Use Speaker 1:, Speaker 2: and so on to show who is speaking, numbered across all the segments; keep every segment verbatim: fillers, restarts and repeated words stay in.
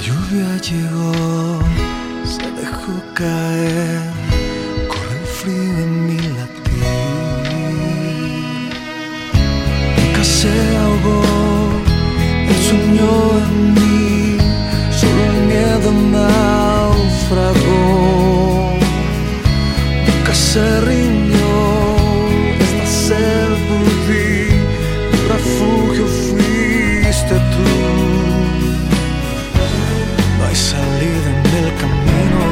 Speaker 1: lluvia llegó, se dejó caer, corre el frío en mi latir. Nunca se ahogó el sueño en mí, solo el miedo naufragó. Nunca se rindió esta sed por ti, mi refugio fuiste tú. Salida en el camino,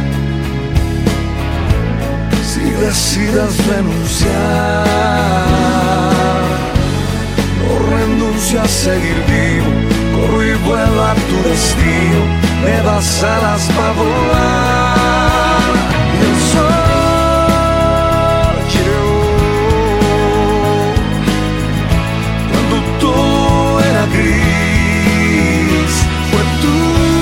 Speaker 1: si decides renunciar, no renuncio a seguir vivo, corro y vuelo a tu destino, me das alas para volar. Y el sol llegó cuando todo era gris, fue tú.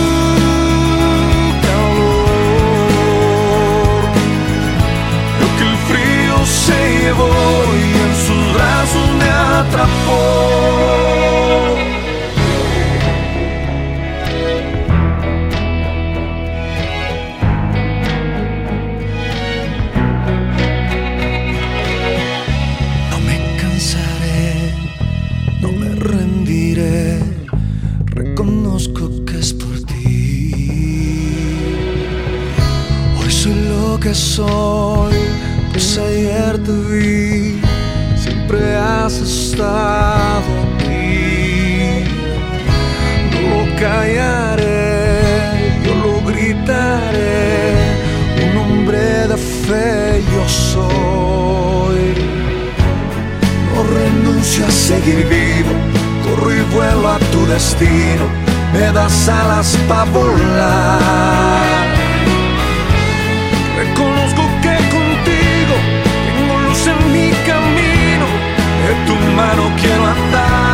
Speaker 1: Se llevó y en sus brazos me atrapó. No me cansaré, no me rendiré, reconozco que es por ti. Hoy soy lo que soy, pues ayer te vi, siempre has estado aquí. No lo callaré, yo lo gritaré, un hombre de fe yo soy. No renuncio a seguir vivo, corro y vuelo a tu destino, me das alas para volar. Reconozco que contigo tengo luz en mi camino, de tu mano quiero andar.